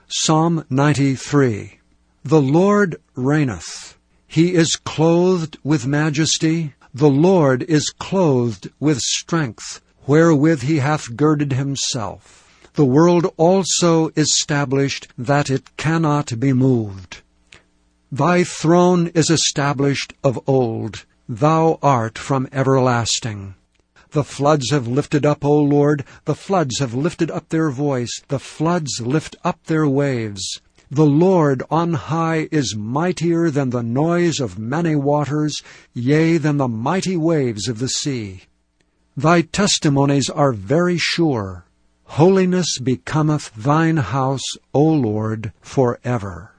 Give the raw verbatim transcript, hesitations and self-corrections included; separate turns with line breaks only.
Psalm ninety-three. The Lord reigneth. He is clothed with majesty. The Lord is clothed with strength, wherewith he hath girded himself. The world also is established, that it cannot be moved. Thy throne is established of old. Thou art from everlasting. The floods have lifted up, O Lord, the floods have lifted up their voice, the floods lift up their waves. The Lord on high is mightier than the noise of many waters, yea, than the mighty waves of the sea. Thy testimonies are very sure. Holiness becometh thine house, O Lord, forever.